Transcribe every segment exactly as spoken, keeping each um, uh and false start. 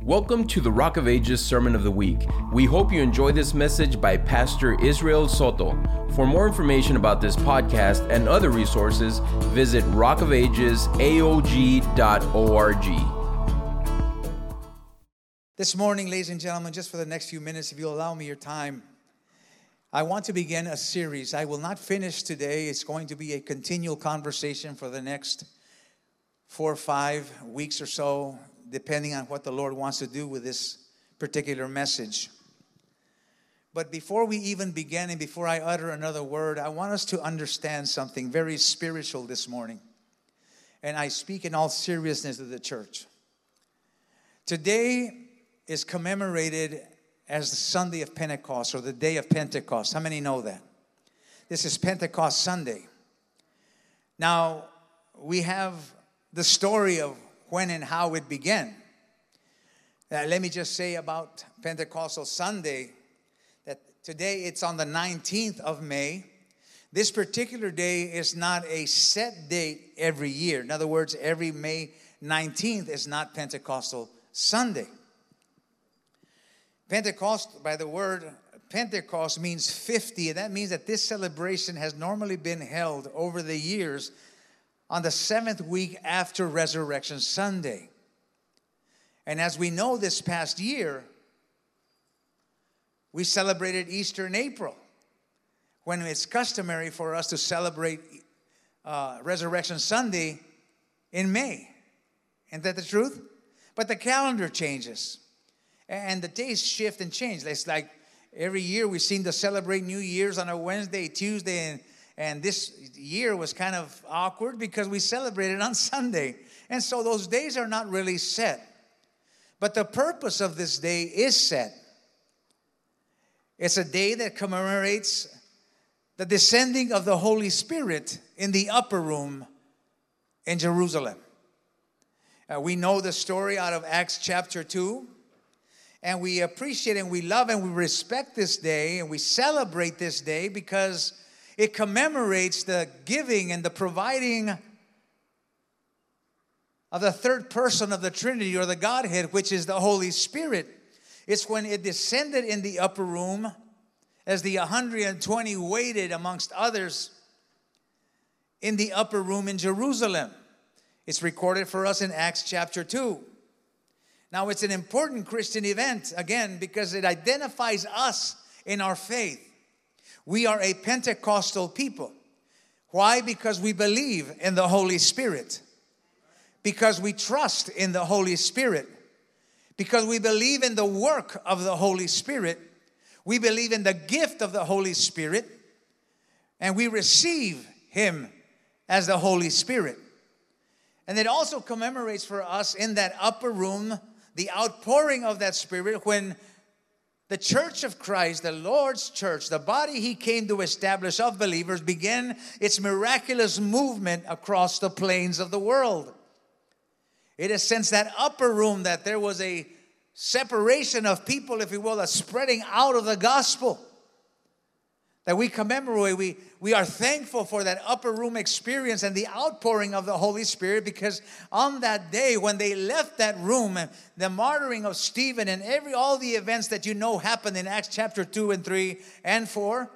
Welcome to the Rock of Ages Sermon of the Week. We hope you enjoy this message by Pastor Israel Soto. For more information about this podcast and other resources, visit rock of ages a o g dot org. This morning, ladies and gentlemen, just for the next few minutes, if you'll allow me your time, I want to begin a series. I will not finish today. It's going to be a continual conversation for the next four or five weeks or so, depending on what the Lord wants to do with this particular message. But before we even begin and before I utter another word, I want us to understand something very spiritual this morning. And I speak in all seriousness to the church. Today is commemorated as the Sunday of Pentecost, or the day of Pentecost. How many know that? This is Pentecost Sunday. Now, we have the story of when and how it began. Uh, let me just say about Pentecostal Sunday that today it's on the nineteenth of May. This particular day is not a set date every year. In other words, every May nineteenth is not Pentecostal Sunday. Pentecost, by the word Pentecost, means fifty. And that means that this celebration has normally been held over the years on the seventh week after Resurrection Sunday. And as we know, this past year, we celebrated Easter in April, when it's customary for us to celebrate uh, Resurrection Sunday in May. Isn't that the truth? But the calendar changes, and the days shift and change. It's like every year we seem to celebrate New Year's on a Wednesday, Tuesday, and And this year was kind of awkward because we celebrated on Sunday. And so those days are not really set. But the purpose of this day is set. It's a day that commemorates the descending of the Holy Spirit in the upper room in Jerusalem. Uh, we know the story out of Acts chapter two. And we appreciate and we love and we respect this day and we celebrate this day because it commemorates the giving and the providing of the third person of the Trinity, or the Godhead, which is the Holy Spirit. It's when it descended in the upper room as the one hundred twenty waited amongst others in the upper room in Jerusalem. It's recorded for us in Acts chapter two. Now, it's an important Christian event, again, because it identifies us in our faith. We are a Pentecostal people. Why? Because we believe in the Holy Spirit. Because we trust in the Holy Spirit. Because we believe in the work of the Holy Spirit. We believe in the gift of the Holy Spirit. And we receive Him as the Holy Spirit. And it also commemorates for us in that upper room the outpouring of that Spirit when the church of Christ, the Lord's church, the body He came to establish of believers, began its miraculous movement across the plains of the world. It is since that upper room that there was a separation of people, if you will, a spreading out of the gospel that we commemorate. We, we are thankful for that upper room experience and the outpouring of the Holy Spirit, because on that day when they left that room, the martyring of Stephen and every all the events that you know happened in Acts chapter two and three and four,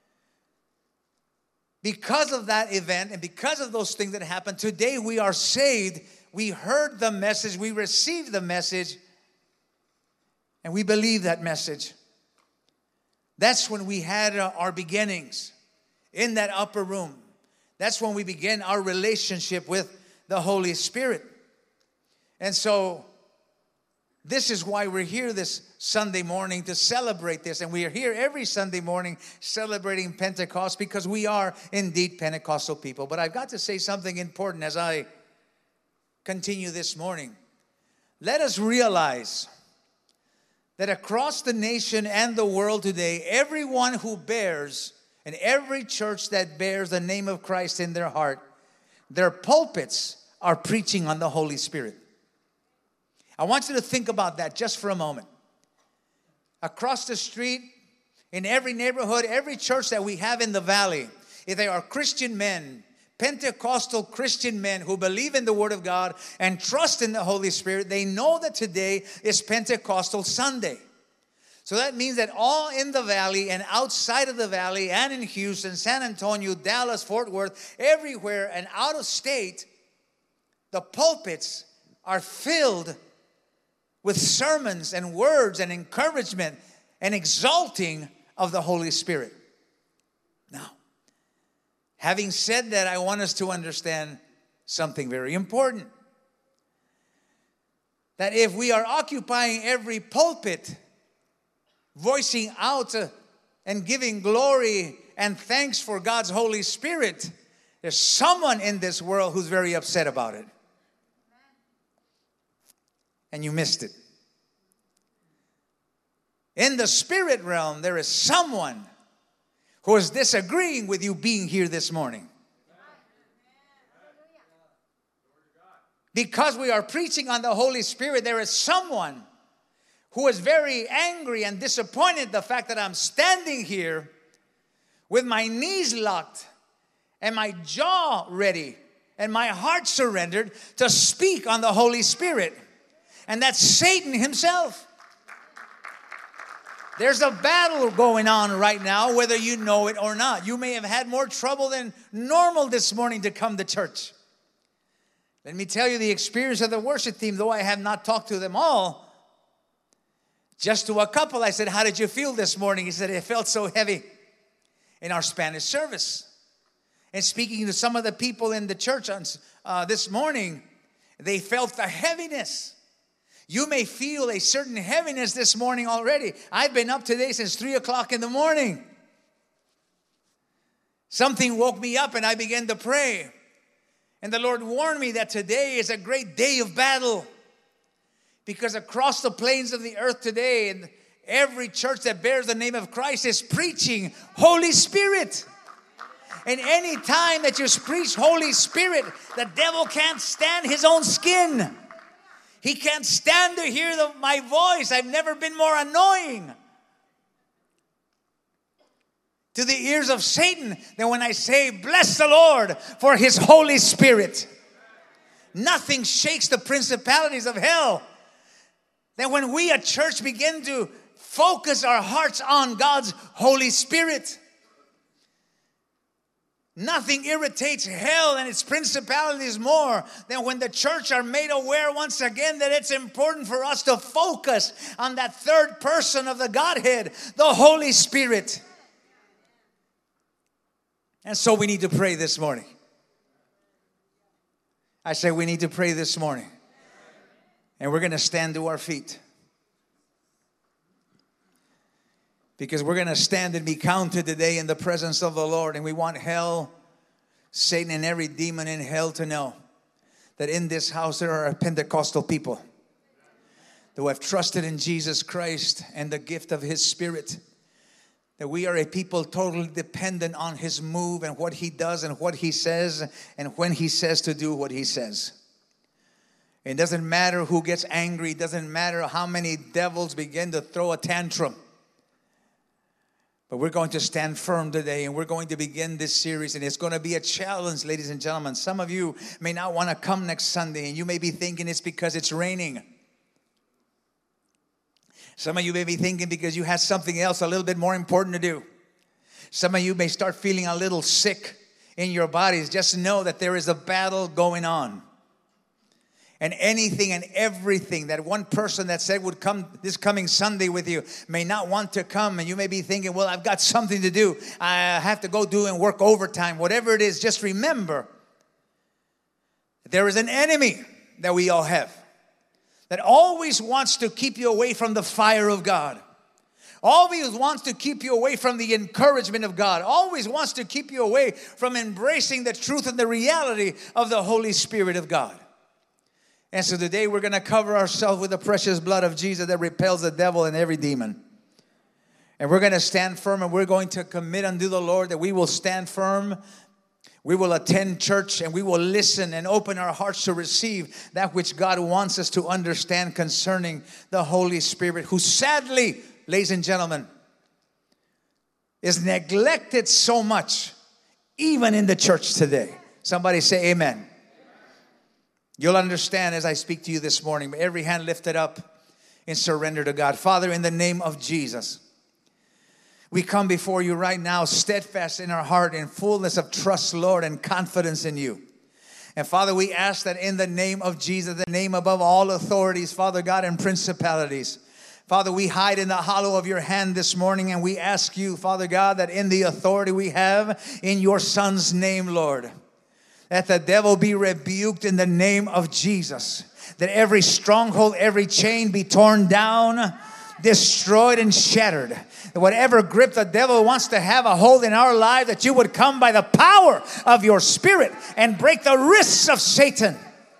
because of that event and because of those things that happened, today we are saved. We heard the message, we received the message, and we believe that message. That's when we had uh, our beginnings in that upper room. That's when we began our relationship with the Holy Spirit. And so this is why we're here this Sunday morning to celebrate this. And we are here every Sunday morning celebrating Pentecost because we are indeed Pentecostal people. But I've got to say something important as I continue this morning. Let us realize that across the nation and the world today, everyone who bears, and every church that bears the name of Christ in their heart, their pulpits are preaching on the Holy Spirit. I want you to think about that just for a moment. Across the street, in every neighborhood, every church that we have in the valley, if they are Christian men Pentecostal Christian men who believe in the Word of God and trust in the Holy Spirit, they know that today is Pentecostal Sunday. So that means that all in the valley and outside of the valley and in Houston, San Antonio, Dallas, Fort Worth, everywhere and out of state, the pulpits are filled with sermons and words and encouragement and exalting of the Holy Spirit. Now, having said that, I want us to understand something very important. That if we are occupying every pulpit, voicing out uh, and giving glory and thanks for God's Holy Spirit, there's someone in this world who's very upset about it. And you missed it. In the spirit realm, there is someone who is disagreeing with you being here this morning. Because we are preaching on the Holy Spirit, there is someone who is very angry and disappointed the fact that I'm standing here with my knees locked and my jaw ready and my heart surrendered to speak on the Holy Spirit. And that's Satan himself. There's a battle going on right now, whether you know it or not. You may have had more trouble than normal this morning to come to church. Let me tell you the experience of the worship team, though I have not talked to them all. Just to a couple, I said, how did you feel this morning? He said, it felt so heavy in our Spanish service. And speaking to some of the people in the church on, uh, this morning, they felt the heaviness. You may feel a certain heaviness this morning already. I've been up today since three o'clock in the morning. Something woke me up and I began to pray. And the Lord warned me that today is a great day of battle. Because across the plains of the earth today, and every church that bears the name of Christ is preaching Holy Spirit. And any time that you preach Holy Spirit, the devil can't stand his own skin. He can't stand to hear the, my voice. I've never been more annoying to the ears of Satan than when I say, bless the Lord for His Holy Spirit. Nothing shakes the principalities of hell than when we at church begin to focus our hearts on God's Holy Spirit. Nothing irritates hell and its principalities more than when the church are made aware once again that it's important for us to focus on that third person of the Godhead, the Holy Spirit. And so we need to pray this morning. I say we need to pray this morning. And we're going to stand to our feet. Because we're going to stand and be counted today in the presence of the Lord. And we want hell, Satan, and every demon in hell to know that in this house there are Pentecostal people who have trusted in Jesus Christ and the gift of His Spirit. That we are a people totally dependent on His move and what He does and what He says and when He says to do what He says. It doesn't matter who gets angry. It doesn't matter how many devils begin to throw a tantrum. But we're going to stand firm today, and we're going to begin this series, and it's going to be a challenge, ladies and gentlemen. Some of you may not want to come next Sunday, and you may be thinking it's because it's raining. Some of you may be thinking because you had something else a little bit more important to do. Some of you may start feeling a little sick in your bodies. Just know that there is a battle going on. And anything and everything that one person that said would come this coming Sunday with you may not want to come. And you may be thinking, well, I've got something to do. I have to go do and work overtime. Whatever it is, just remember there is an enemy that we all have that always wants to keep you away from the fire of God. Always wants to keep you away from the encouragement of God. Always wants to keep you away from embracing the truth and the reality of the Holy Spirit of God. And so today we're going to cover ourselves with the precious blood of Jesus that repels the devil and every demon. And we're going to stand firm, and we're going to commit unto the Lord that we will stand firm. We will attend church, and we will listen and open our hearts to receive that which God wants us to understand concerning the Holy Spirit, who sadly, ladies and gentlemen, is neglected so much, even in the church today. Somebody say amen. You'll understand as I speak to you this morning. Every hand lifted up in surrender to God. Father, in the name of Jesus, we come before you right now, steadfast in our heart, in fullness of trust, Lord, and confidence in you. And Father, we ask that in the name of Jesus, the name above all authorities, Father God, and principalities, Father, we hide in the hollow of your hand this morning, and we ask you, Father God, that in the authority we have in your Son's name, Lord, that the devil be rebuked in the name of Jesus, that every stronghold, every chain be torn down, destroyed and shattered. Whatever grip the devil wants to have a hold in our life, that you would come by the power of your Spirit and break the wrists of Satan.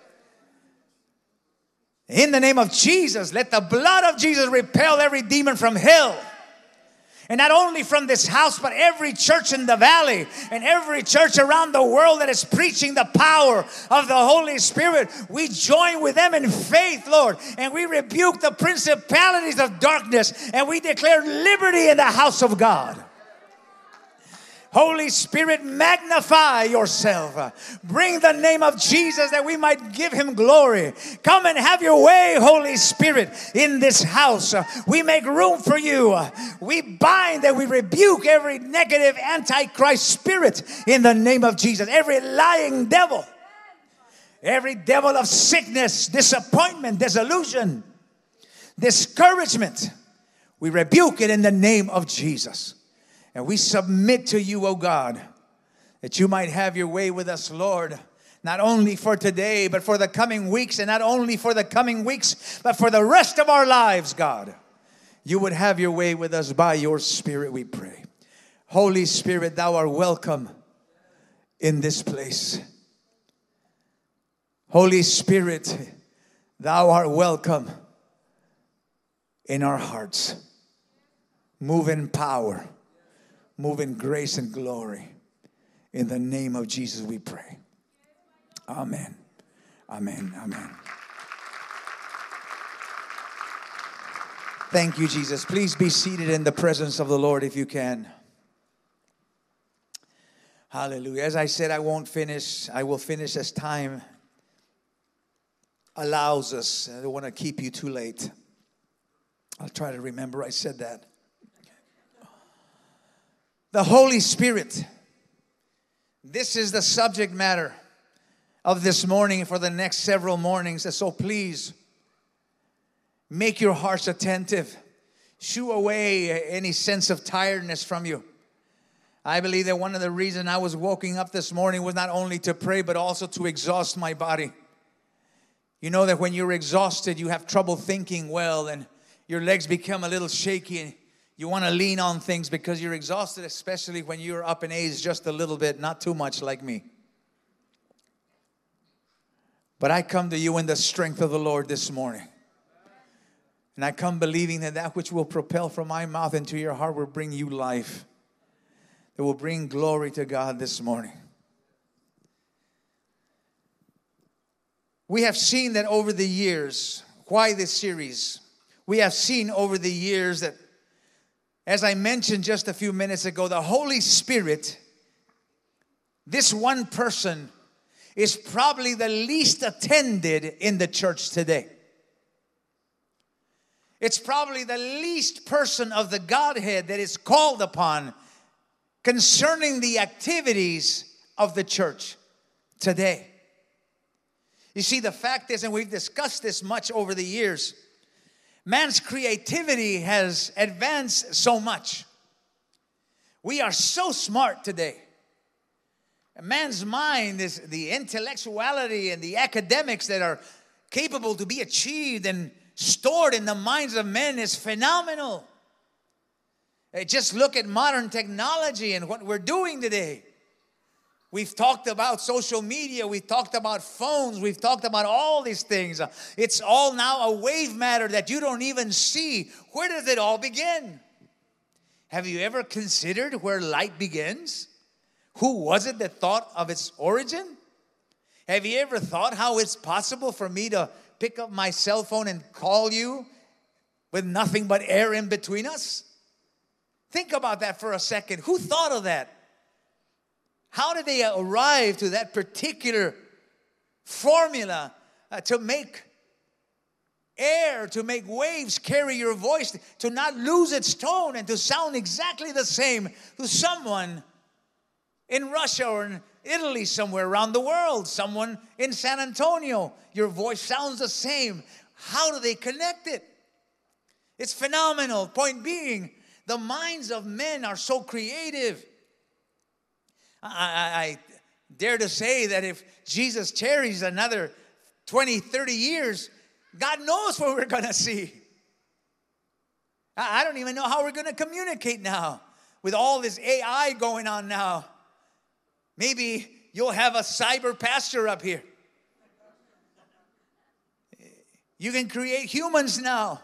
In the name of Jesus, let the blood of Jesus repel every demon from hell. And not only from this house, but every church in the valley and every church around the world that is preaching the power of the Holy Spirit. We join with them in faith, Lord. And we rebuke the principalities of darkness. And we declare liberty in the house of God. Holy Spirit, magnify yourself. Bring the name of Jesus that we might give him glory. Come and have your way, Holy Spirit, in this house. We make room for you. We bind and we rebuke every negative antichrist spirit in the name of Jesus. Every lying devil. Every devil of sickness, disappointment, disillusion, discouragement. We rebuke it in the name of Jesus. And we submit to you, O God, that you might have your way with us, Lord, not only for today, but for the coming weeks, and not only for the coming weeks, but for the rest of our lives, God. You would have your way with us by your Spirit, we pray. Holy Spirit, thou art welcome in this place. Holy Spirit, thou art welcome in our hearts. Move in power. Move in grace and glory. In the name of Jesus we pray. Amen. Amen. Amen. Thank you, Jesus. Please be seated in the presence of the Lord if you can. Hallelujah. As I said, I won't finish. I will finish as time allows us. I don't want to keep you too late. I'll try to remember I said that. The Holy Spirit. This is the subject matter of this morning for the next several mornings. And so please make your hearts attentive. Shoo away any sense of tiredness from you. I believe that one of the reasons I was waking up this morning was not only to pray, but also to exhaust my body. You know that when you're exhausted, you have trouble thinking well, and your legs become a little shaky, and you want to lean on things because you're exhausted, especially when you're up in age just a little bit, not too much like me. But I come to you in the strength of the Lord this morning. And I come believing that that which will propel from my mouth into your heart will bring you life. That will bring glory to God this morning. We have seen that over the years. Why this series? We have seen over the years that, as I mentioned just a few minutes ago, the Holy Spirit, this one person, is probably the least attended in the church today. It's probably the least person of the Godhead that is called upon concerning the activities of the church today. You see, the fact is, and we've discussed this much over the years, man's creativity has advanced so much. We are so smart today. Man's mind is the intellectuality and the academics that are capable to be achieved and stored in the minds of men is phenomenal. Just look at modern technology and what we're doing today. We've talked about social media. We've talked about phones. We've talked about all these things. It's all now a wave matter that you don't even see. Where does it all begin? Have you ever considered where light begins? Who was it that thought of its origin? Have you ever thought how it's possible for me to pick up my cell phone and call you with nothing but air in between us? Think about that for a second. Who thought of that? How did they arrive to that particular formula uh, to make air, to make waves carry your voice, to not lose its tone and to sound exactly the same to someone in Russia or in Italy, somewhere around the world, someone in San Antonio? Your voice sounds the same. How do they connect it? It's phenomenal. Point being, the minds of men are so creative. I, I, I dare to say that if Jesus tarries another twenty, thirty years, God knows what we're going to see. I, I don't even know how we're going to communicate now with all this A I going on now. Maybe you'll have a cyber pastor up here. You can create humans now.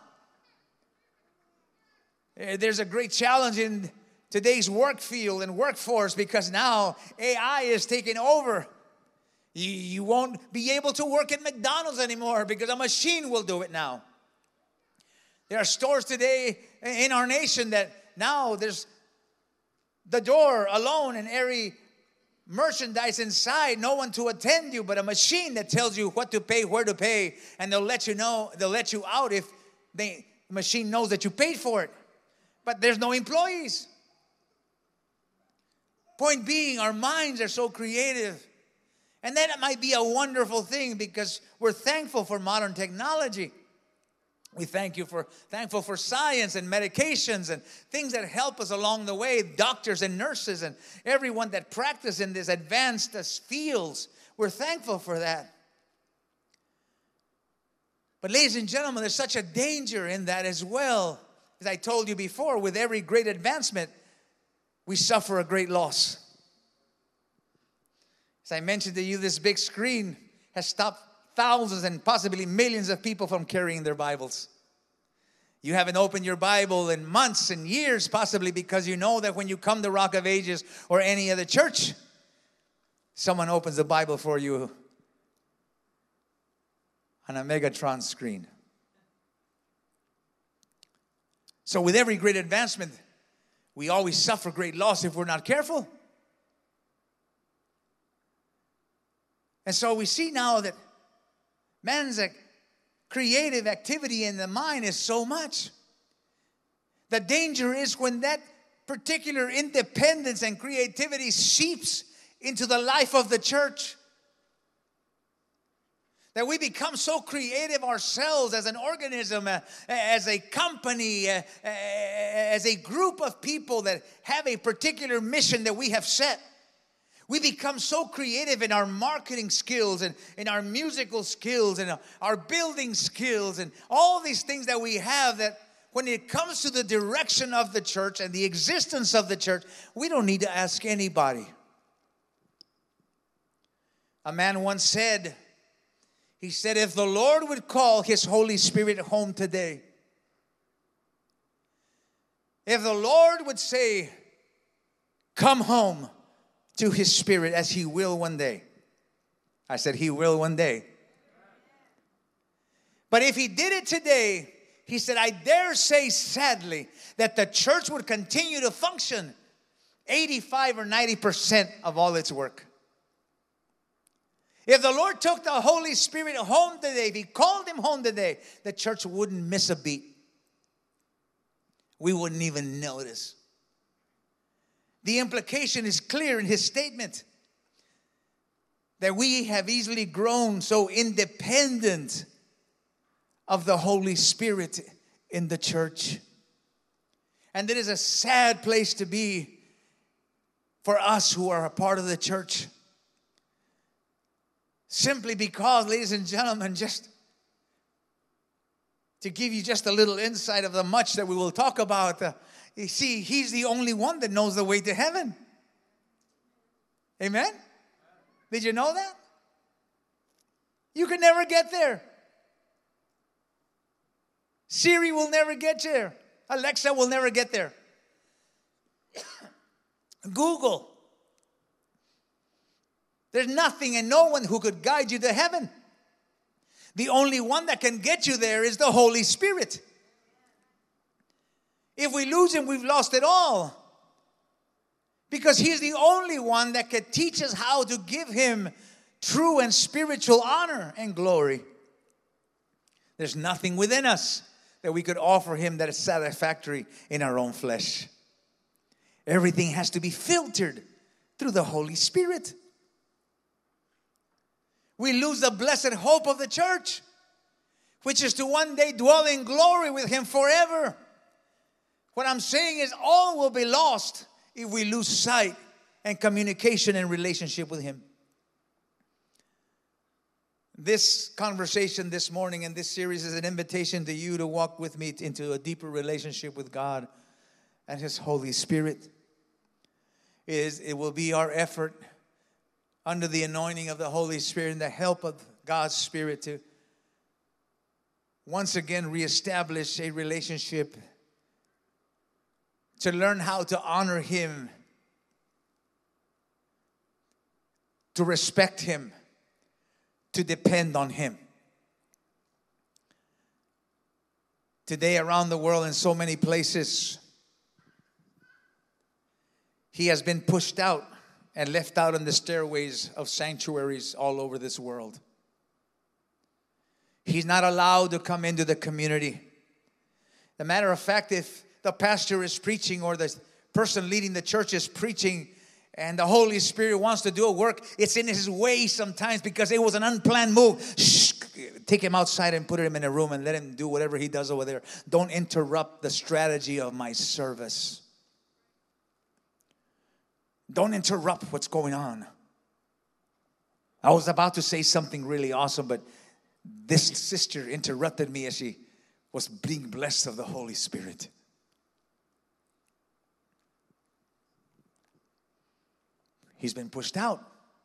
There's a great challenge in today's work field and workforce because now A I is taking over. You, you won't be able to work at McDonald's anymore because a machine will do it now. There are stores today in our nation that now there's the door alone and every merchandise inside, no one to attend you, but a machine that tells you what to pay, where to pay, and they'll let you know, they'll let you out if they, the machine knows that you paid for it. But there's no employees. Point being, our minds are so creative. And that might be a wonderful thing because we're thankful for modern technology. We thank you for thankful for science and medications and things that help us along the way, doctors and nurses and everyone that practice in these advanced fields. We're thankful for that. But ladies and gentlemen, there's such a danger in that as well. As I told you before, with every great advancement, we suffer a great loss. As I mentioned to you, this big screen has stopped thousands and possibly millions of people from carrying their Bibles. You haven't opened your Bible in months and years, possibly because you know that when you come to Rock of Ages or any other church, someone opens the Bible for you on a Megatron screen. So with every great advancement, we always suffer great loss if we're not careful. And so we see now that man's creative activity in the mind is so much. The danger is when that particular independence and creativity seeps into the life of the church. That we become so creative ourselves as an organism, uh, as a company, uh, uh, as a group of people that have a particular mission that we have set. We become so creative in our marketing skills and in our musical skills and our building skills and all these things that we have that when it comes to the direction of the church and the existence of the church, we don't need to ask anybody. A man once said, he said, if the Lord would call His Holy Spirit home today, if the Lord would say, come home to His Spirit as He will one day. I said He will one day. But if He did it today, He said, I dare say sadly that the church would continue to function eighty-five or ninety percent of all its work. If the Lord took the Holy Spirit home today, if He called Him home today, the church wouldn't miss a beat. We wouldn't even notice. The implication is clear in His statement that we have easily grown so independent of the Holy Spirit in the church. And it is a sad place to be for us who are a part of the church. Simply because, ladies and gentlemen, just to give you just a little insight of the much that we will talk about, uh, you see, He's the only one that knows the way to heaven. Amen? Did you know that? You can never get there. Siri will never get there. Alexa will never get there. Google. There's nothing and no one who could guide you to heaven. The only one that can get you there is the Holy Spirit. If we lose Him, we've lost it all. Because He's the only one that can teach us how to give Him true and spiritual honor and glory. There's nothing within us that we could offer Him that is satisfactory in our own flesh. Everything has to be filtered through the Holy Spirit. We lose the blessed hope of the church, which is to one day dwell in glory with Him forever. What I'm saying is all will be lost if we lose sight and communication and relationship with Him. This conversation this morning and this series is an invitation to you to walk with me into a deeper relationship with God and His Holy Spirit. It, is, it will be our effort under the anointing of the Holy Spirit and the help of God's Spirit to once again reestablish a relationship, to learn how to honor Him, to respect Him, to depend on Him. Today around the world in so many places, He has been pushed out and left out on the stairways of sanctuaries all over this world. He's not allowed to come into the community. As a matter of fact, if the pastor is preaching or the person leading the church is preaching and the Holy Spirit wants to do a work, it's in His way sometimes because it was an unplanned move. Shh, take him outside and put him in a room and let him do whatever he does over there. Don't interrupt the strategy of my service. Don't interrupt what's going on. I was about to say something really awesome, but this sister interrupted me as she was being blessed of the Holy Spirit. He's been pushed out.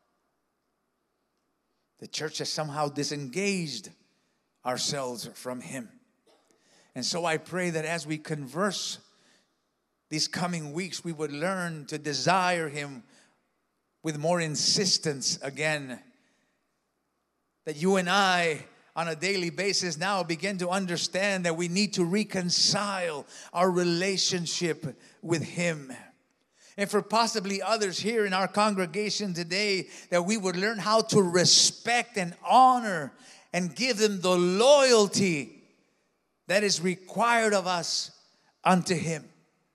The church has somehow disengaged ourselves from Him. And so I pray that as we converse these coming weeks, we would learn to desire Him with more insistence again. That you and I, on a daily basis now, begin to understand that we need to reconcile our relationship with Him. And for possibly others here in our congregation today, that we would learn how to respect and honor and give them the loyalty that is required of us unto Him.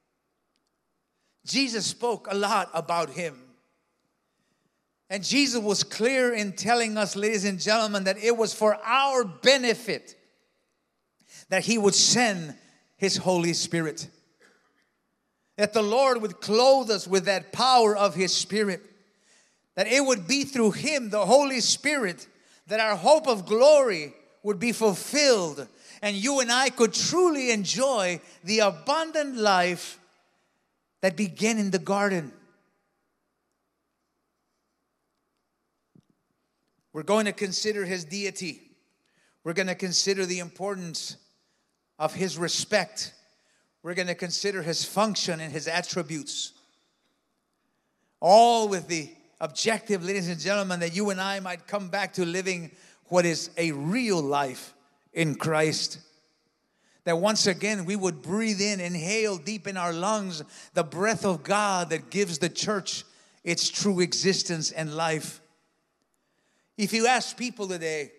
Jesus spoke a lot about Him. And Jesus was clear in telling us, ladies and gentlemen, that it was for our benefit that He would send His Holy Spirit. That the Lord would clothe us with that power of His Spirit. That it would be through Him, the Holy Spirit, that our hope of glory would be fulfilled. And you and I could truly enjoy the abundant life that began in the garden. We're going to consider His deity. We're going to consider the importance of His respect. We're going to consider His function and His attributes. All with the objective, ladies and gentlemen, that you and I might come back to living what is a real life in Christ. That once again we would breathe in, inhale deep in our lungs the breath of God that gives the church its true existence and life. If you ask people today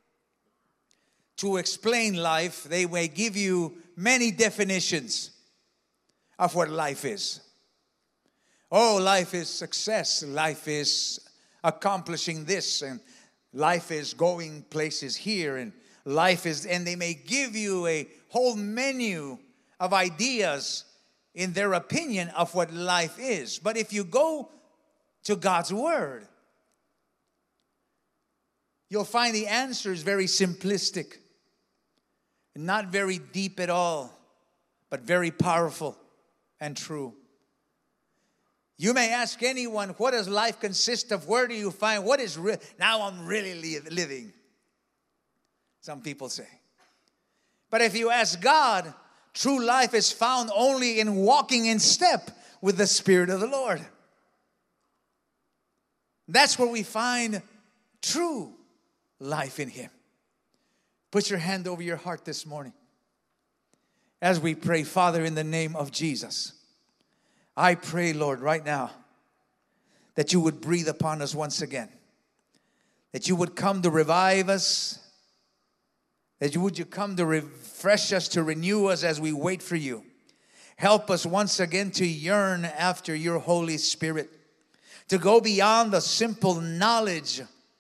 to explain life, they may give you many definitions of what life is. Oh, life is success. Life is accomplishing this. And life is going places here. And life is, and they may give you a whole menu of ideas in their opinion of what life is. But if you go to God's Word, you'll find the answer is very simplistic. Not very deep at all, but very powerful and true. You may ask anyone, what does life consist of? Where do you find, what is real? Now I'm really li- living. Some people say. But if you ask God, true life is found only in walking in step with the Spirit of the Lord. That's where we find true life in Him. Put your hand over your heart this morning. As we pray, Father, in the name of Jesus, I pray, Lord, right now, that you would breathe upon us once again, that you would come to revive us, that you would you come to refresh us, to renew us as we wait for you. Help us once again to yearn after your Holy Spirit, to go beyond the simple knowledge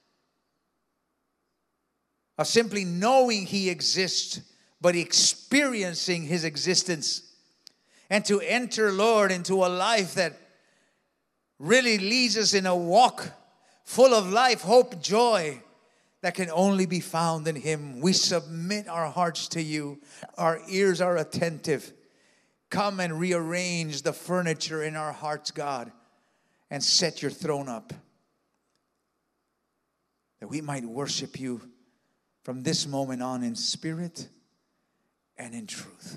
of simply knowing He exists, but experiencing His existence. And to enter, Lord, into a life that really leads us in a walk full of life, hope, joy that can only be found in Him. We submit our hearts to you. Our ears are attentive. Come and rearrange the furniture in our hearts, God, and set your throne up, that we might worship you from this moment on in spirit and in truth.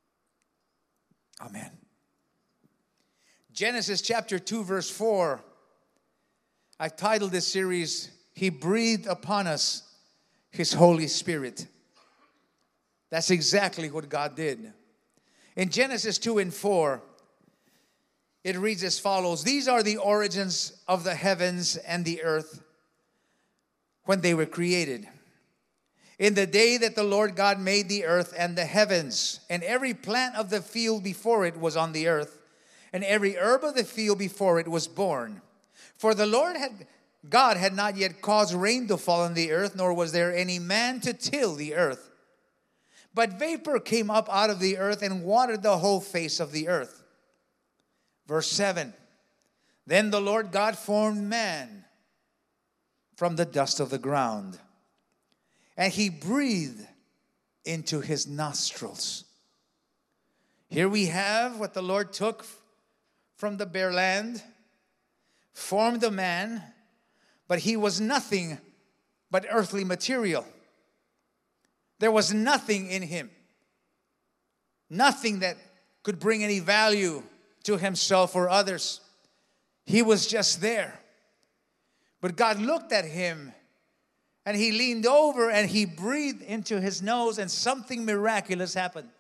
Amen. Genesis chapter two, verse four. I've titled this series, He Breathed Upon Us His Holy Spirit. That's exactly what God did. In Genesis two and four, it reads as follows: These are the origins of the heavens and the earth when they were created. In the day that the Lord God made the earth and the heavens, and every plant of the field before it was on the earth, and every herb of the field before it was born. For the Lord had God had not yet caused rain to fall on the earth, nor was there any man to till the earth. But vapor came up out of the earth and watered the whole face of the earth. Verse seven. Then the Lord God formed man from the dust of the ground, and He breathed into his nostrils. Here we have what the Lord took from the bare land, formed a man, but he was nothing but earthly material. There was nothing in him, nothing that could bring any value to himself or others. He was just there. But God looked at him, and He leaned over and He breathed into his nose, and something miraculous happened.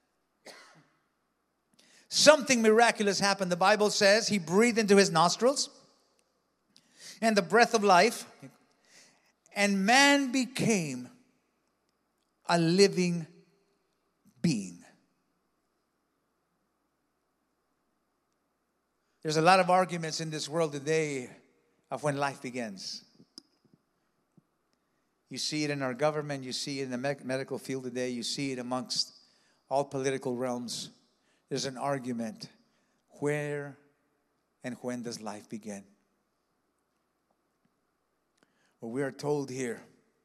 Something miraculous happened. The Bible says He breathed into his nostrils and the breath of life, and man became a living being. There's a lot of arguments in this world today of when life begins. You see it in our government. You see it in the me- medical field today. You see it amongst all political realms. There's an argument. Where and when does life begin? Well, we are told here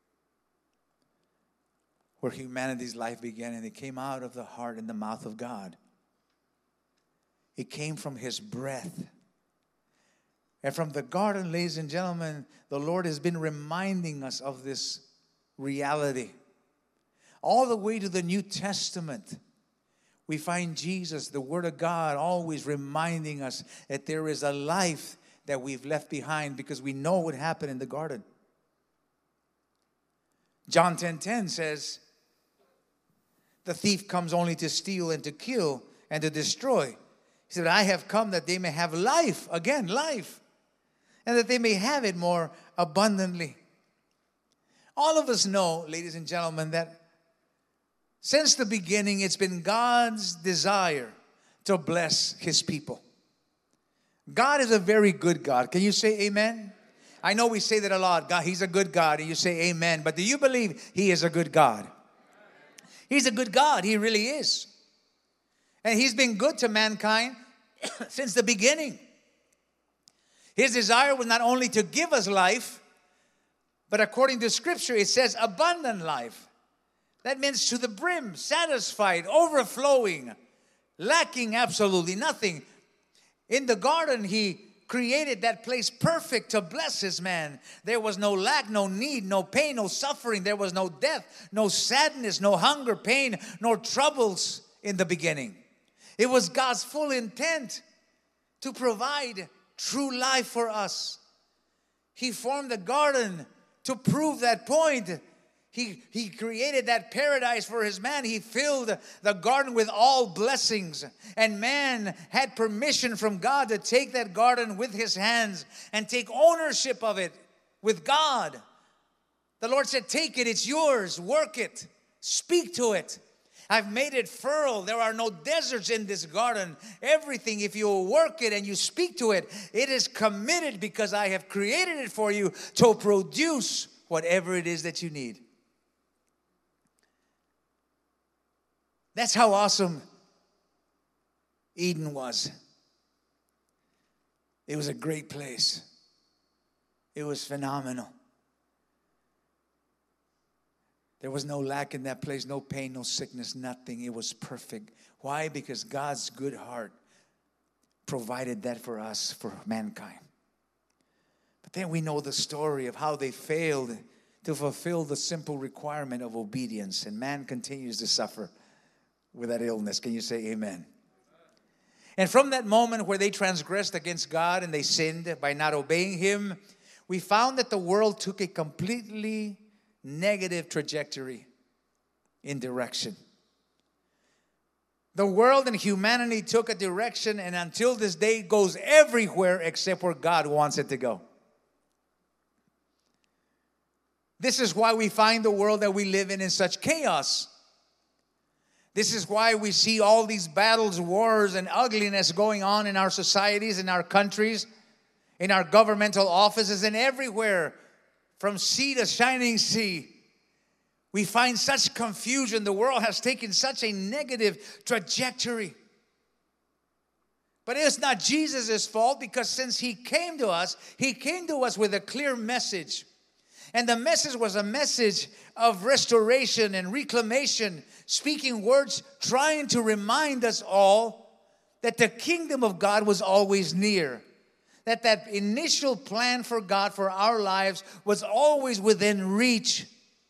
where humanity's life began, and it came out of the heart and the mouth of God. It came from His breath. And from the garden, ladies and gentlemen, the Lord has been reminding us of this reality. All the way to the New Testament, we find Jesus, the Word of God, always reminding us that there is a life that we've left behind, because we know what happened in the garden. John ten ten says, the thief comes only to steal and to kill and to destroy. He said, I have come that they may have life, again, life, and that they may have it more abundantly. All of us know, ladies and gentlemen, that since the beginning, it's been God's desire to bless His people. God is a very good God. Can you say amen? I know we say that a lot. God, He's a good God, and you say amen. But do you believe He is a good God? He's a good God. He really is. And He's been good to mankind since the beginning. His desire was not only to give us life, but according to Scripture, it says abundant life. That means to the brim, satisfied, overflowing, lacking absolutely nothing. In the garden, He created that place perfect to bless His man. There was no lack, no need, no pain, no suffering. There was no death, no sadness, no hunger, pain, nor troubles in the beginning. It was God's full intent to provide true life for us. He formed the garden to prove that point. He, he created that paradise for his man. He filled the garden with all blessings. And man had permission from God to take that garden with his hands and take ownership of it with God. The Lord said, take it, it's yours, work it, speak to it. I've made it fertile. There are no deserts in this garden. Everything, if you work it and you speak to it, it is committed because I have created it for you to produce whatever it is that you need. That's how awesome Eden was. It was a great place. It was phenomenal. There was no lack in that place, no pain, no sickness, nothing. It was perfect. Why? Because God's good heart provided that for us, for mankind. But then we know the story of how they failed to fulfill the simple requirement of obedience, and man continues to suffer with that illness. Can you say amen? And from that moment where they transgressed against God and they sinned by not obeying Him, we found that the world took a completely negative trajectory in direction. The world and humanity took a direction, and until this day it goes everywhere except where God wants it to go. This is why we find the world that we live in in such chaos. This is why we see all these battles, wars, and ugliness going on in our societies, in our countries, in our governmental offices, and everywhere, from sea to shining sea. We find such confusion. The world has taken such a negative trajectory. But it's not Jesus' fault, because since He came to us, He came to us with a clear message. And the message was a message of restoration and reclamation, speaking words trying to remind us all that the kingdom of God was always near. That that initial plan for God for our lives was always within reach.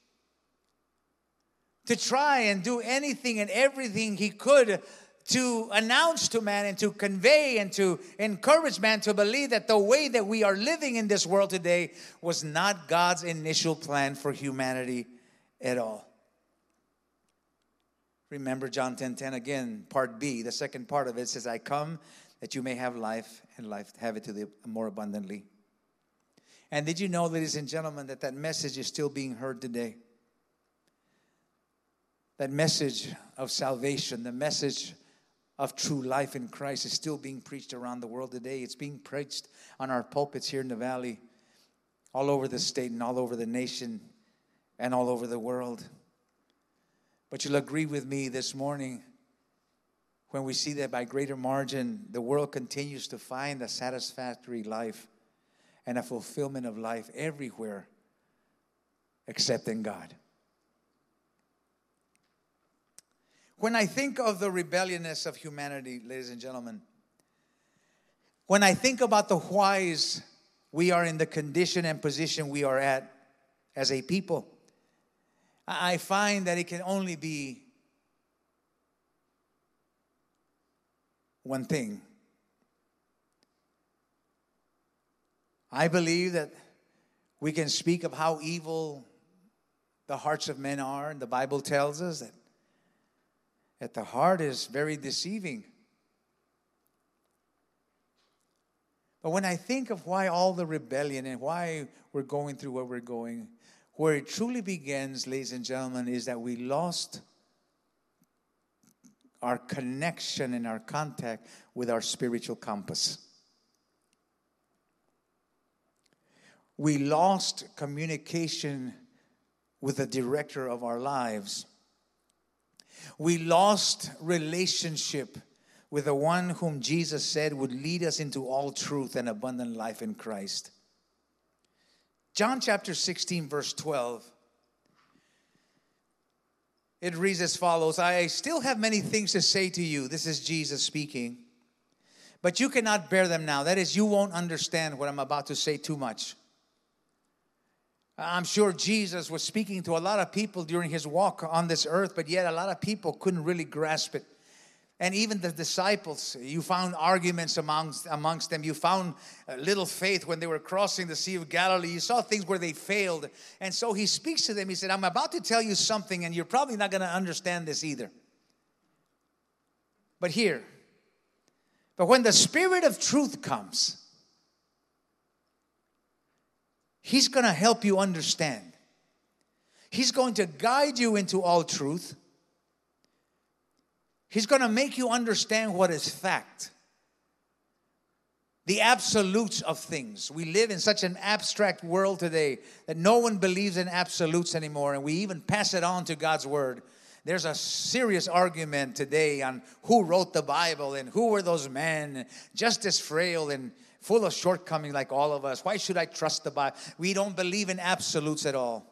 To try and do anything and everything He could to announce to man and to convey and to encourage man to believe that the way that we are living in this world today was not God's initial plan for humanity at all. Remember John ten ten again, part B, the second part of it says, I come that you may have life and life have it to the more abundantly. And did you know, ladies and gentlemen, that that message is still being heard today? That message of salvation, the message of true life in Christ is still being preached around the world today. It's being preached on our pulpits here in the valley, all over the state and all over the nation and all over the world. But you'll agree with me this morning when we see that by greater margin, the world continues to find a satisfactory life and a fulfillment of life everywhere except in God. When I think of the rebelliousness of humanity, ladies and gentlemen, when I think about the whys we are in the condition and position we are at as a people, I find that it can only be one thing. I believe that we can speak of how evil the hearts of men are, and the Bible tells us that that the heart is very deceiving. But when I think of why all the rebellion and why we're going through what we're going, where it truly begins, ladies and gentlemen, is that we lost our connection and our contact with our spiritual compass. We lost communication with the director of our lives. We lost relationship with the one whom Jesus said would lead us into all truth and abundant life in Christ. John chapter sixteen, verse twelve. It reads as follows, I still have many things to say to you. This is Jesus speaking. But you cannot bear them now. That is, you won't understand what I'm about to say too much. I'm sure Jesus was speaking to a lot of people during His walk on this earth, but yet a lot of people couldn't really grasp it. And even the disciples, you found arguments amongst, amongst them. You found uh, little faith when they were crossing the Sea of Galilee. You saw things where they failed. And so he speaks to them. He said, I'm about to tell you something, and you're probably not going to understand this either. But here, but when the Spirit of truth comes, He's going to help you understand. He's going to guide you into all truth. He's going to make you understand what is fact. The absolutes of things. We live in such an abstract world today that no one believes in absolutes anymore, and we even pass it on to God's Word. There's a serious argument today on who wrote the Bible and who were those men, just as frail and full of shortcomings like all of us. Why should I trust the Bible? We don't believe in absolutes at all.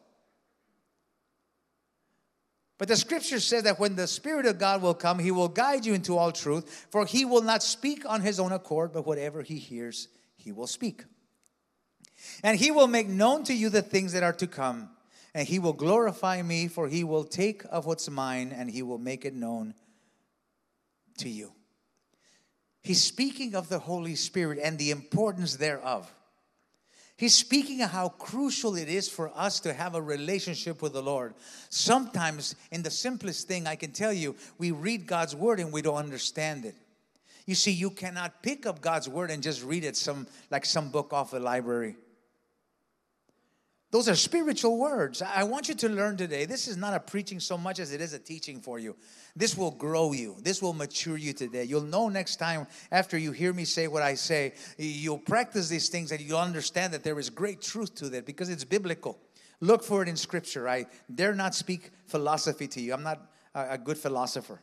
But the scripture says that when the Spirit of God will come, He will guide you into all truth, for He will not speak on His own accord, but whatever He hears, He will speak. And He will make known to you the things that are to come, and He will glorify Me, for He will take of what's mine, and He will make it known to you. He's speaking of the Holy Spirit and the importance thereof. He's speaking of how crucial it is for us to have a relationship with the Lord. Sometimes, in the simplest thing, I can tell you, we read God's Word and we don't understand it. You see, you cannot pick up God's Word and just read it some like some book off the library. Those are spiritual words. I want you to learn today. This is not a preaching so much as it is a teaching for you. This will grow you. This will mature you today. You'll know next time after you hear me say what I say, you'll practice these things and you'll understand that there is great truth to that because it's biblical. Look for it in Scripture. I dare not speak philosophy to you. I'm not a good philosopher.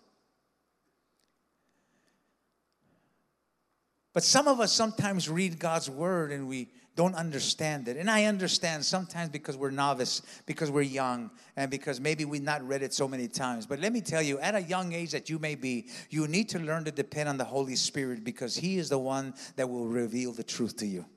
But some of us sometimes read God's Word and we don't understand it. And I understand sometimes because we're novice, because we're young, and because maybe we've not read it so many times. But let me tell you, at a young age that you may be, you need to learn to depend on the Holy Spirit because He is the one that will reveal the truth to you.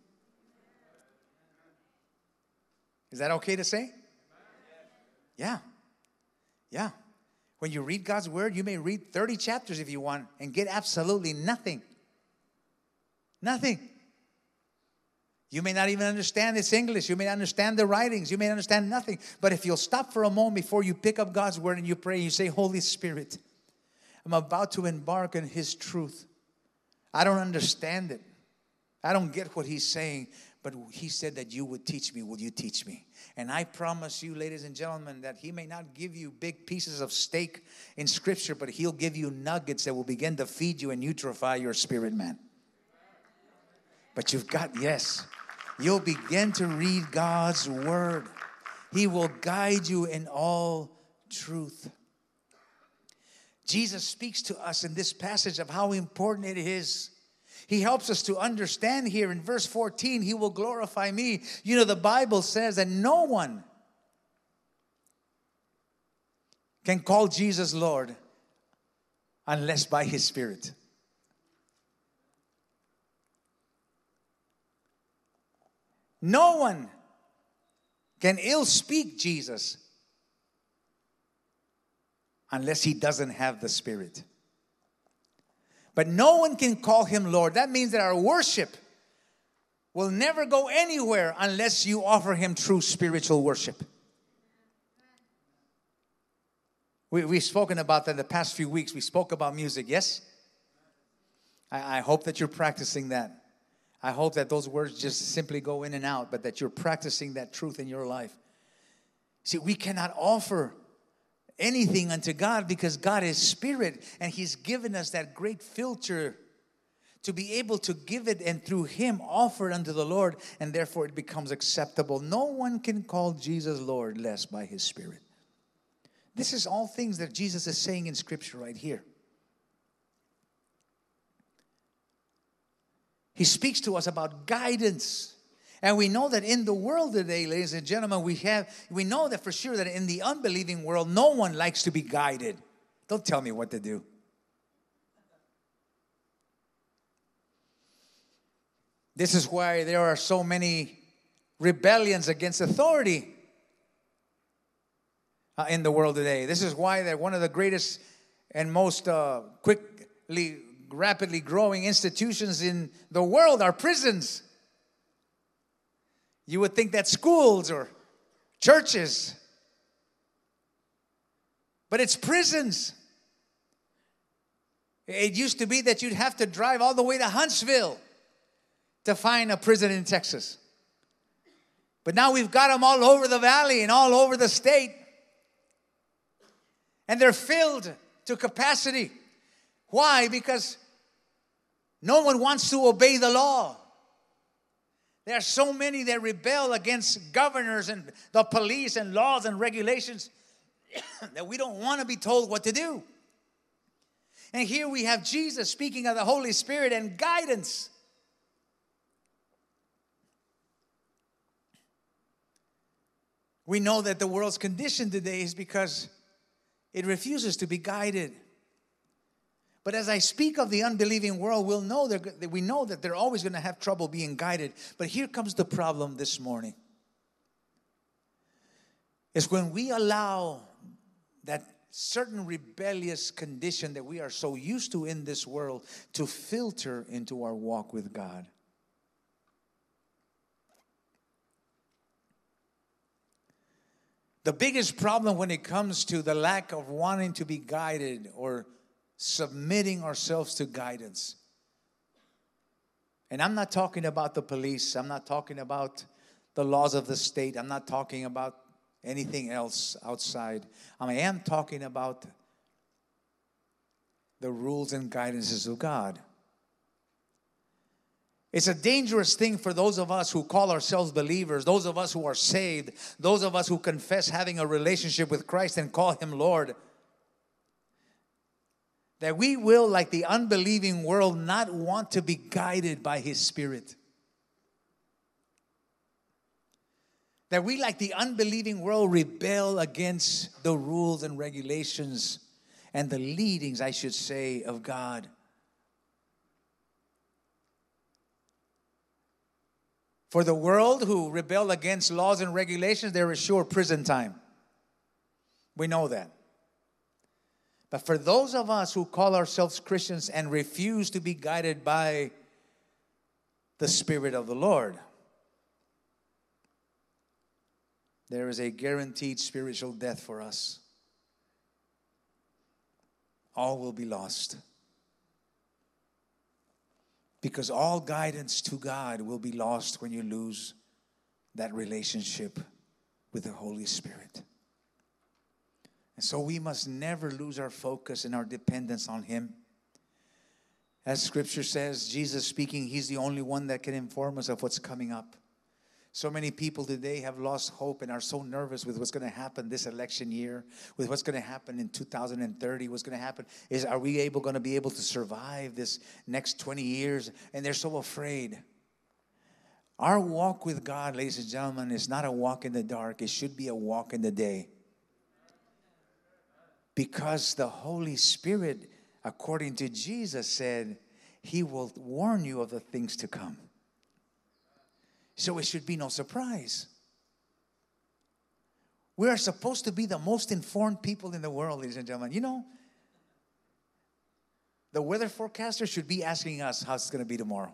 Is that okay to say? Yeah. Yeah. When you read God's Word, you may read thirty chapters if you want and get absolutely nothing. Nothing. You may not even understand its English. You may not understand the writings. You may understand nothing. But if you'll stop for a moment before you pick up God's Word and you pray, you say, Holy Spirit, I'm about to embark on His truth. I don't understand it. I don't get what He's saying. But He said that you would teach me. Will you teach me? And I promise you, ladies and gentlemen, that He may not give you big pieces of steak in Scripture, but He'll give you nuggets that will begin to feed you and nutrify your spirit, man. But you've got, yes, you'll begin to read God's Word. He will guide you in all truth. Jesus speaks to us in this passage of how important it is. He helps us to understand here in verse fourteen, He will glorify Me. You know, the Bible says that no one can call Jesus Lord unless by His Spirit. No one can ill speak Jesus unless he doesn't have the Spirit. But no one can call Him Lord. That means that our worship will never go anywhere unless you offer Him true spiritual worship. We, we've spoken about that in the past few weeks. We spoke about music, yes? I, I hope that you're practicing that. I hope that those words just simply go in and out, but that you're practicing that truth in your life. See, we cannot offer anything unto God because God is Spirit, and He's given us that great filter to be able to give it and through Him offer it unto the Lord, and therefore it becomes acceptable. No one can call Jesus Lord less by His Spirit. This is all things that Jesus is saying in Scripture right here. He speaks to us about guidance. And we know that in the world today, ladies and gentlemen, we have we know that for sure that in the unbelieving world, no one likes to be guided. Don't tell me what to do. This is why there are so many rebellions against authority uh, in the world today. This is why that one of the greatest and most uh, quick rapidly growing institutions in the world are prisons. You would think that schools or churches, but it's prisons. It used to be that you'd have to drive all the way to Huntsville to find a prison in Texas. But now we've got them all over the valley and all over the state. And they're filled to capacity. Why? Because no one wants to obey the law. There are so many that rebel against governors and the police and laws and regulations that we don't want to be told what to do. And here we have Jesus speaking of the Holy Spirit and guidance. We know that the world's condition today is because it refuses to be guided. But as I speak of the unbelieving world, we'll know that we know that they're always going to have trouble being guided. But here comes the problem this morning. It's when we allow that certain rebellious condition that we are so used to in this world to filter into our walk with God. The biggest problem when it comes to the lack of wanting to be guided or submitting ourselves to guidance. And I'm not talking about the police. I'm not talking about the laws of the state. I'm not talking about anything else outside. I am talking about the rules and guidances of God. It's a dangerous thing for those of us who call ourselves believers, those of us who are saved, those of us who confess having a relationship with Christ and call Him Lord, that we will, like the unbelieving world, not want to be guided by His Spirit. That we, like the unbelieving world, rebel against the rules and regulations and the leadings, I should say, of God. For the world who rebel against laws and regulations, there is sure prison time. We know that. But for those of us who call ourselves Christians and refuse to be guided by the Spirit of the Lord, there is a guaranteed spiritual death for us. All will be lost. Because all guidance to God will be lost when you lose that relationship with the Holy Spirit. And so we must never lose our focus and our dependence on Him. As Scripture says, Jesus speaking, He's the only one that can inform us of what's coming up. So many people today have lost hope and are so nervous with what's going to happen this election year, with what's going to happen in two thousand thirty, what's going to happen is, are we able going to be able to survive this next twenty years? And they're so afraid. Our walk with God, ladies and gentlemen, is not a walk in the dark. It should be a walk in the day. Because the Holy Spirit, according to Jesus, said, He will warn you of the things to come. So it should be no surprise. We are supposed to be the most informed people in the world, ladies and gentlemen. You know, the weather forecaster should be asking us how it's going to be tomorrow.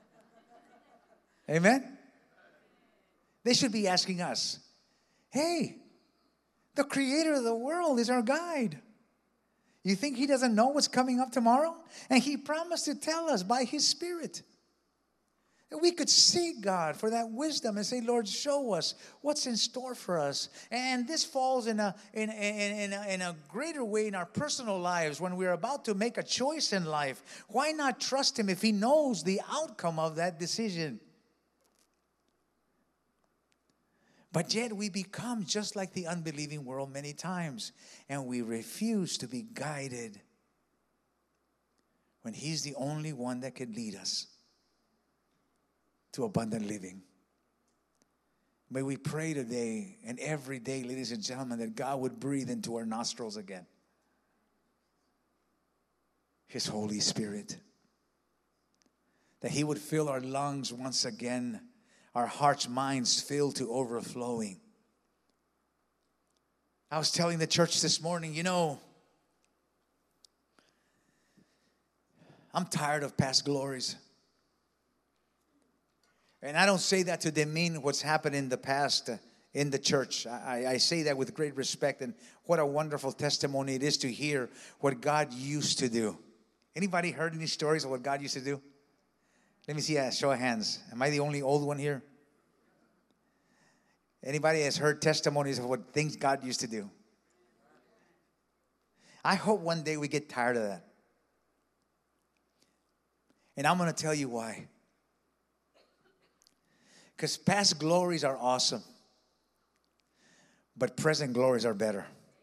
Amen? They should be asking us, hey, the Creator of the world is our guide. You think He doesn't know what's coming up tomorrow? And He promised to tell us by His Spirit. That we could seek God for that wisdom and say, Lord, show us what's in store for us. And this falls in a, in, in, in, a, in a greater way in our personal lives when we're about to make a choice in life. Why not trust Him if He knows the outcome of that decision? But yet we become just like the unbelieving world many times. And we refuse to be guided when He's the only one that can lead us to abundant living. May we pray today and every day, ladies and gentlemen, that God would breathe into our nostrils again His Holy Spirit. That He would fill our lungs once again, our hearts, minds filled to overflowing. I was telling the church this morning, you know, I'm tired of past glories. And I don't say that to demean what's happened in the past uh, in the church. I, I say that with great respect, and what a wonderful testimony it is to hear what God used to do. Anybody heard any stories of what God used to do? Let me see a show of hands. Am I the only old one here? Anybody has heard testimonies of what things God used to do? I hope one day we get tired of that. And I'm going to tell you why. Because past glories are awesome, but present glories are better.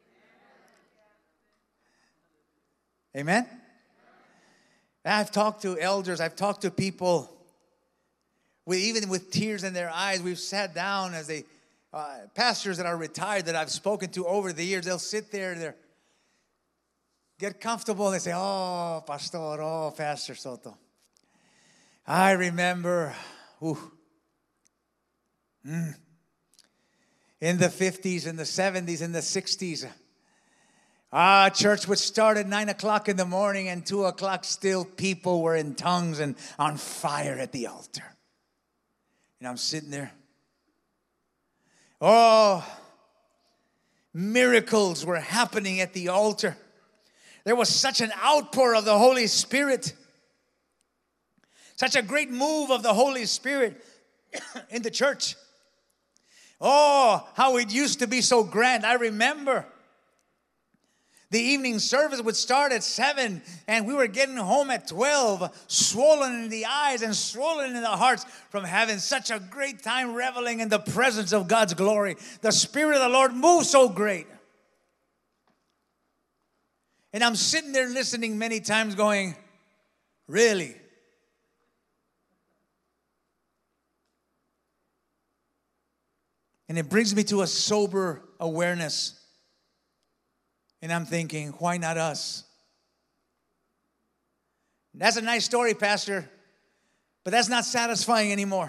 Amen? I've talked to elders, I've talked to people, with, even with tears in their eyes. We've sat down as they, uh, pastors that are retired that I've spoken to over the years, they'll sit there, they're get comfortable, and they say, oh, Pastor, oh, Pastor Soto. I remember, ooh, mm, in the fifties, in the seventies, in the sixties, ah, church would start at nine o'clock in the morning, and two o'clock still people were in tongues and on fire at the altar. And I'm sitting there. Oh, miracles were happening at the altar. There was such an outpour of the Holy Spirit. Such a great move of the Holy Spirit in the church. Oh, how it used to be so grand. I remember the evening service would start at seven, and we were getting home at twelve, swollen in the eyes and swollen in the hearts from having such a great time reveling in the presence of God's glory. The Spirit of the Lord moved so great. And I'm sitting there listening many times going, really? And it brings me to a sober awareness. And I'm thinking, why not us? That's a nice story, Pastor, but that's not satisfying anymore.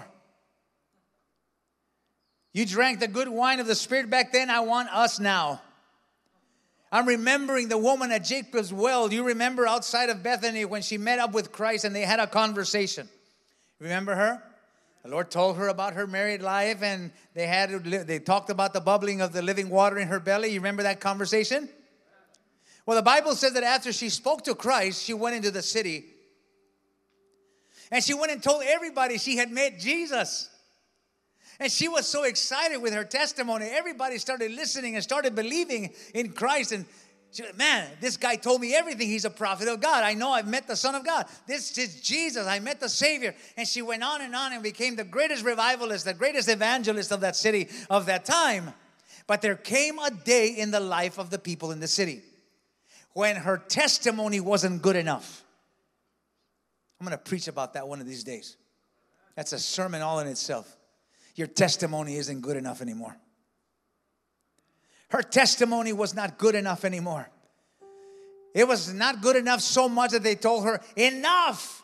You drank the good wine of the Spirit back then. I want us now. I'm remembering the woman at Jacob's well. Do you remember outside of Bethany when she met up with Christ and they had a conversation? Remember her? The Lord told her about her married life, and they had they talked about the bubbling of the living water in her belly. You remember that conversation? Well, the Bible says that after she spoke to Christ, she went into the city. And she went and told everybody she had met Jesus. And she was so excited with her testimony. Everybody started listening and started believing in Christ. And she said, man, this guy told me everything. He's a prophet of God. I know I've met the Son of God. This is Jesus. I met the Savior. And she went on and on and became the greatest revivalist, the greatest evangelist of that city of that time. But there came a day in the life of the people in the city when her testimony wasn't good enough. I'm going to preach about that one of these days. That's a sermon all in itself. Your testimony isn't good enough anymore. Her testimony was not good enough anymore. It was not good enough so much that they told her, enough.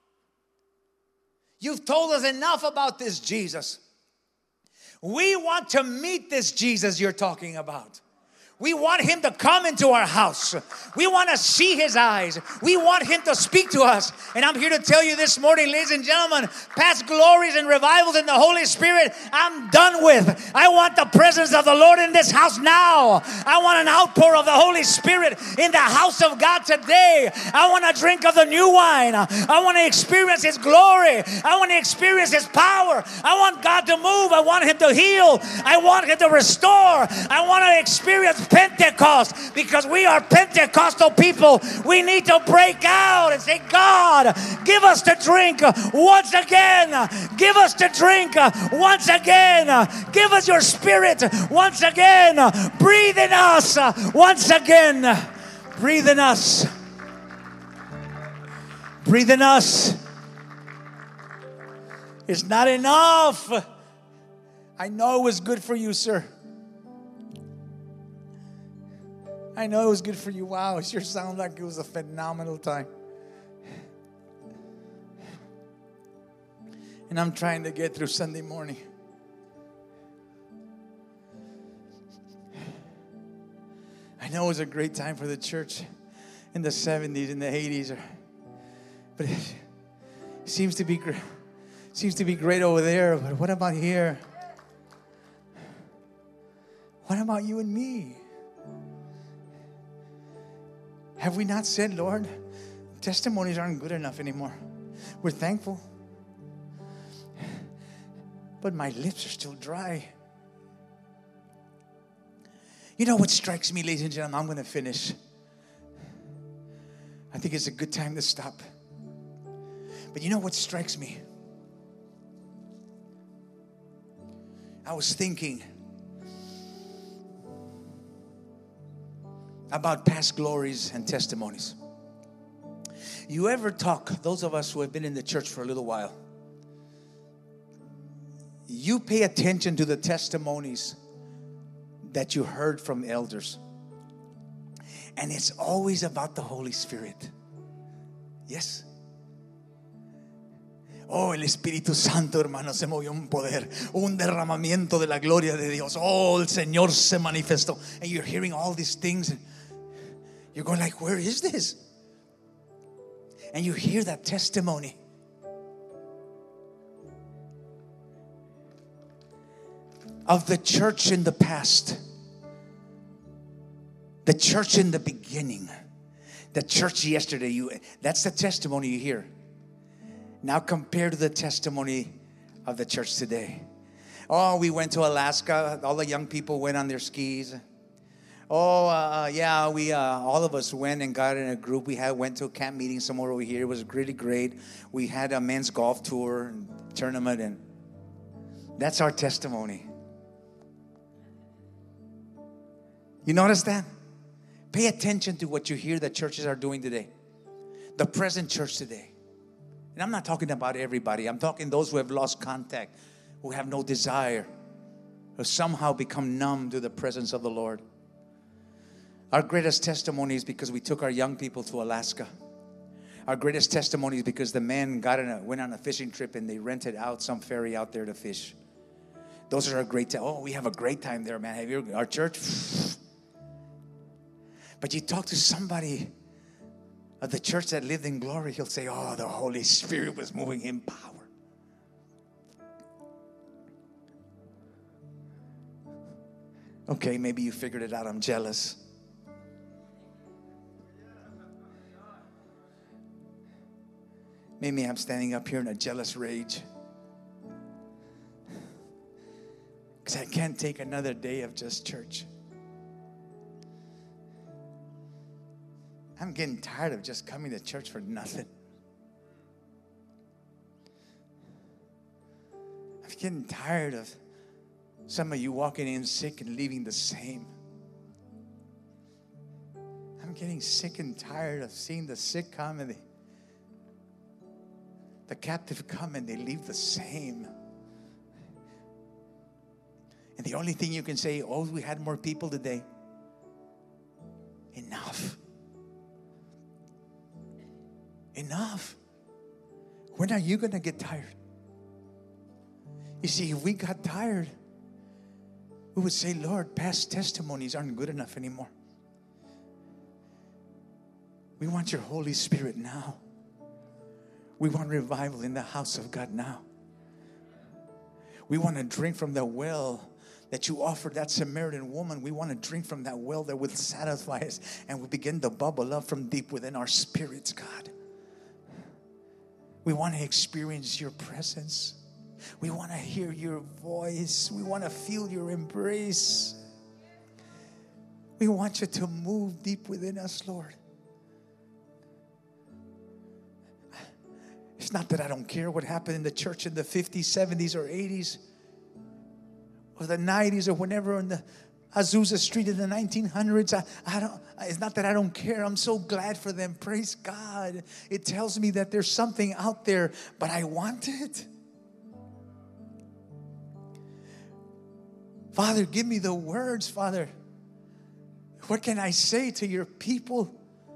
You've told us enough about this Jesus. We want to meet this Jesus you're talking about. We want him to come into our house. We want to see his eyes. We want him to speak to us. And I'm here to tell you this morning, ladies and gentlemen, past glories and revivals in the Holy Spirit, I'm done with. I want the presence of the Lord in this house now. I want an outpour of the Holy Spirit in the house of God today. I want to drink of the new wine. I want to experience his glory. I want to experience his power. I want God to move. I want him to heal. I want him to restore. I want to experience Pentecost, because we are Pentecostal people. We need to break out and say, God, give us to drink once again. Give us to drink once again. Give us your Spirit once again. Breathe in us once again. Breathe in us. Breathe in us. It's not enough. I know it was good for you, sir. I know it was good for you. Wow, it sure sounds like it was a phenomenal time. And I'm trying to get through Sunday morning. I know it was a great time for the church in the seventies, in the eighties. But it seems to be great. Seems to be great over there, but what about here? What about you and me? Have we not said, Lord, testimonies aren't good enough anymore? We're thankful, but my lips are still dry. You know what strikes me, ladies and gentlemen? I'm going to finish. I think it's a good time to stop. But you know what strikes me? I was thinking about past glories and testimonies. You ever talk, those of us who have been in the church for a little while, you pay attention to the testimonies that you heard from elders. And it's always about the Holy Spirit. Yes. Oh, el Espíritu Santo, hermano, se movió un poder, un derramamiento de la gloria de Dios. Oh, el Señor se manifestó. And you're hearing all these things, and you're going like, where is this? And you hear that testimony. Of the church in the past, the church in the beginning, the church yesterday. You, that's the testimony you hear. Now compare to the testimony of the church today. Oh, we went to Alaska. All the young people went on their skis. Oh, uh, yeah, we uh, all of us went and got in a group. We had went to a camp meeting somewhere over here. It was really great. We had a men's golf tour and tournament, and that's our testimony. You notice that? Pay attention to what you hear that churches are doing today. The present church today. And I'm not talking about everybody. I'm talking those who have lost contact, who have no desire, who somehow become numb to the presence of the Lord. Our greatest testimony is because we took our young people to Alaska. Our greatest testimony is because the men got in a, went on a fishing trip and they rented out some ferry out there to fish. Those are our great time. Oh, we have a great time there, man. Have you our church? But you talk to somebody of the church that lived in glory, he'll say, oh, the Holy Spirit was moving in power. Okay, maybe you figured it out. I'm jealous. Maybe I'm standing up here in a jealous rage. Because I can't take another day of just church. I'm getting tired of just coming to church for nothing. I'm getting tired of some of you walking in sick and leaving the same. I'm getting sick and tired of seeing the sick come and the, the captive come and they leave the same. And the only thing you can say, oh, we had more people today. Enough. Enough. When are you going to get tired? You see, if we got tired, we would say, Lord, past testimonies aren't good enough anymore. We want your Holy Spirit now. We want revival in the house of God now. We want to drink from the well that you offered that Samaritan woman. We want to drink from that well that will satisfy us, and we begin to bubble up from deep within our spirits, God. We want to experience your presence. We want to hear your voice. We want to feel your embrace. We want you to move deep within us, Lord. It's not that I don't care what happened in the church in the fifties, seventies, or eighties, or the nineties, or whenever on the Azusa Street in the nineteen hundreds. I, I don't, it's not that I don't care. I'm so glad for them. Praise God. It tells me that there's something out there, but I want it. Father, give me the words, Father. What can I say to your people?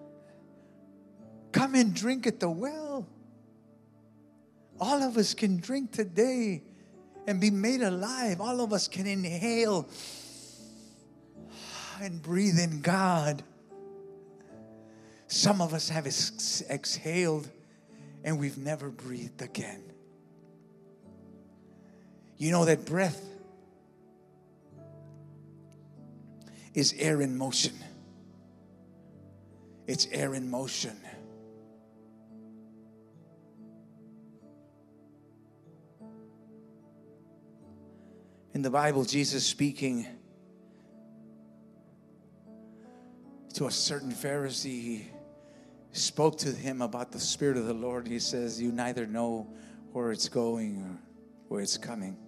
Come and drink at the well. All of us can drink today and be made alive. All of us can inhale and breathe in God. Some of us have ex- exhaled and we've never breathed again. You know that breath is air in motion. It's air in motion. In the Bible, Jesus speaking to a certain Pharisee, he spoke to him about the Spirit of the Lord. He says, you neither know where it's going or where it's coming.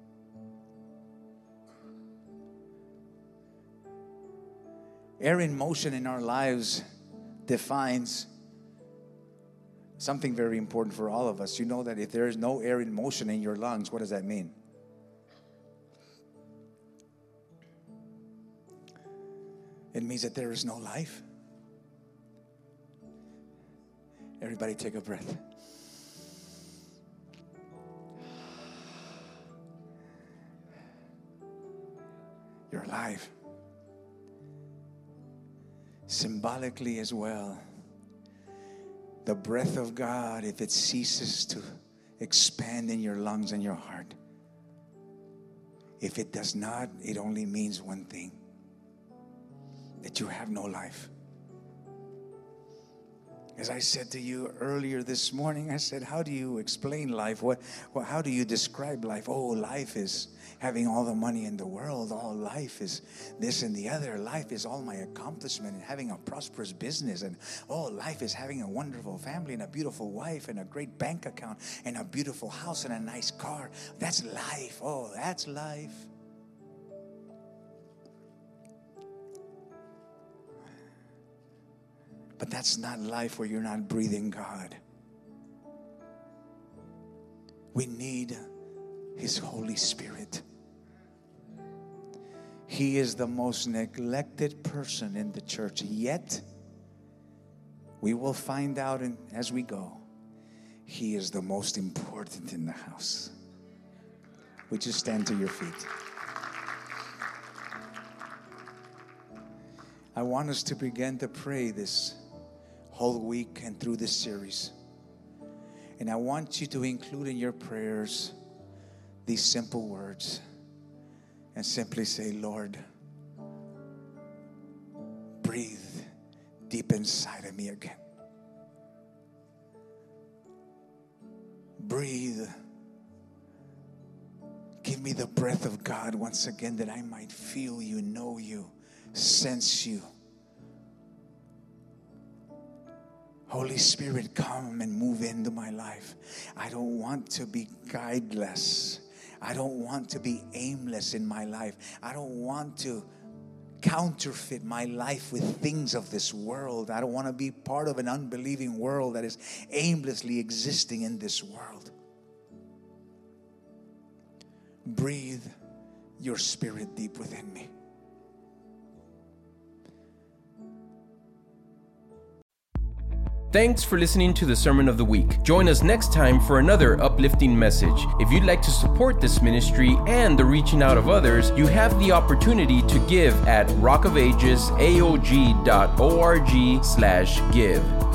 Air in motion in our lives defines something very important for all of us. You know that if there is no air in motion in your lungs, what does that mean? It means that there is no life. Everybody take a breath. You're alive. Symbolically as well, the breath of God, if it ceases to expand in your lungs and your heart, if it does not, it only means one thing: that you have no life. As I said to you earlier this morning, I said, how do you explain life? What, what, how do you describe life? Oh, life is having all the money in the world. All life is this and the other. Life is all my accomplishment and having a prosperous business. And oh, life is having a wonderful family and a beautiful wife and a great bank account and a beautiful house and a nice car. That's life. Oh, that's life. But that's not life where you're not breathing God. We need His Holy Spirit. He is the most neglected person in the church. Yet, we will find out in, as we go, He is the most important in the house. Would you stand to your feet? I want us to begin to pray this whole week and through this series. And I want you to include in your prayers these simple words and simply say, Lord, breathe deep inside of me again. Breathe. Give me the breath of God once again, that I might feel you, know you, sense you. Holy Spirit, come and move into my life. I don't want to be guideless. I don't want to be aimless in my life. I don't want to counterfeit my life with things of this world. I don't want to be part of an unbelieving world that is aimlessly existing in this world. Breathe your Spirit deep within me. Thanks for listening to the Sermon of the Week. Join us next time for another uplifting message. If you'd like to support this ministry and the reaching out of others, you have the opportunity to give at rockofages a o g dot org slash give.